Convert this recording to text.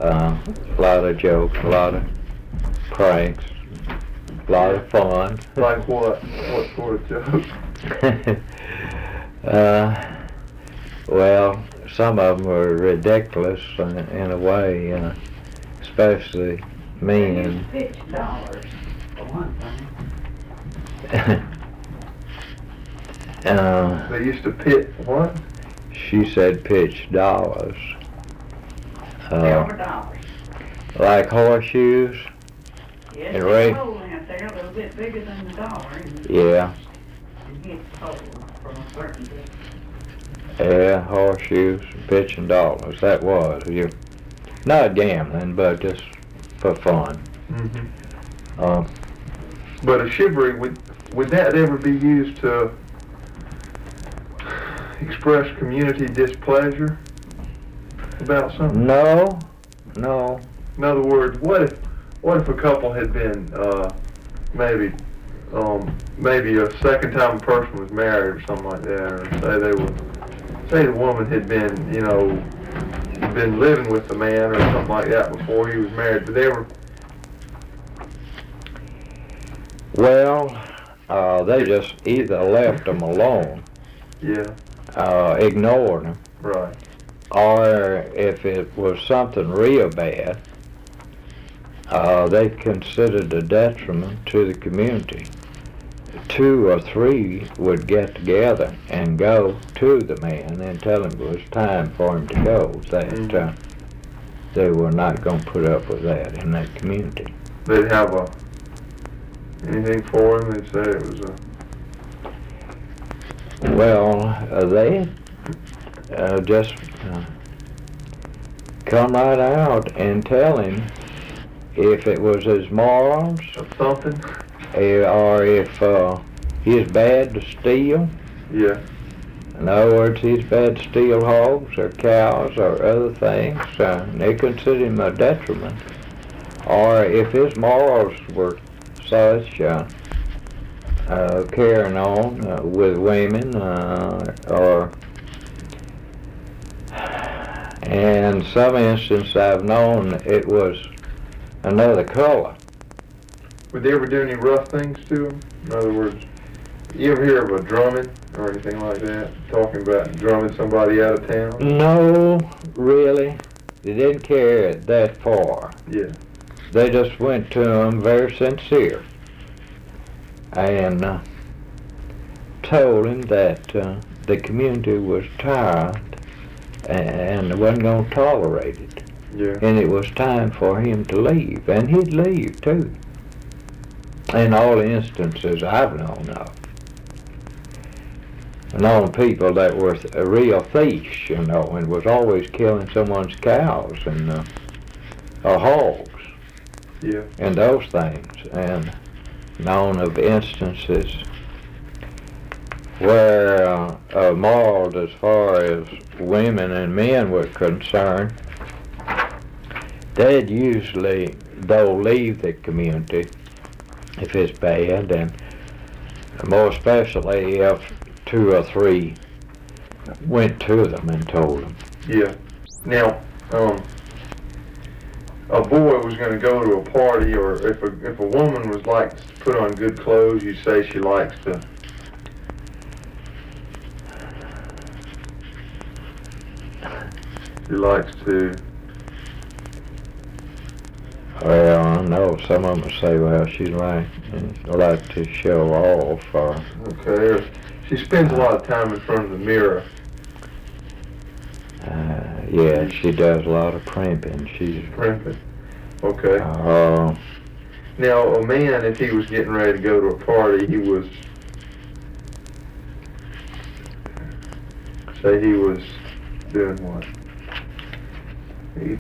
A lot of jokes, a lot of pranks, a lot of fun. Like what? What sort of jokes? Well, some of them were ridiculous in a way, especially They me used to pitch dollars, for one thing. They used to pit what? She said pitch dollars. Silver dollars. Like horseshoes. Yes, And there's Ray- a hole out there a little bit bigger than the dollar. And Yeah, it hits hole from a certain distance. yeah, horseshoes, pitching dollars. That was you. Not gambling, but just for fun. Mm-hmm. But a shivaree, would that ever be used to express community displeasure about something? No. In other words, what if a couple had been maybe a second time a person was married or something like that, or say the woman had been been living with the man or something like that before he was married. Did they ever? Well, they just either left them alone, Yeah. ignored them, Right. or if it was something real bad, they considered a detriment to the community. 2 or 3 would get together and go to the man and tell him it was time for him to go, that they were not going to put up with that in that community. They'd have anything for him. They'd say it was a. Well, they just come right out and tell him if it was his morals, Something? or if he's bad to steal. Yeah. In other words, he's bad to steal hogs or cows or other things. They consider him a detriment. Or if his morals were such, carrying on with women, and some instances I've known it was another color. Would they ever do any rough things to him? In other words, you ever hear of a drumming or anything like that? Talking about drumming somebody out of town? No, really. They didn't carry it that far. Yeah. They just went to him very sincere and told him that the community was tired and wasn't going to tolerate it. Yeah. And it was time for him to leave. And he'd leave, too. In all instances I've known of. Known people that were real thieves, and was always killing someone's cows and hogs. Yeah. And those things, and known of instances where morals as far as women and men were concerned, they'd usually, though, leave the community if it's bad, and more especially if 2 or 3 went to them and told them. Yeah. Now, a boy was going to go to a party, or if a woman was like to put on good clothes, you say she likes to. She likes to. Well, I know some of them say, well, she's like to show off, or Okay. Or she spends a lot of time in front of the mirror. yeah, she does a lot of primping. She's Primping. Okay. uh, Now, a man, if he was getting ready to go to a party, he was. Say he was doing what?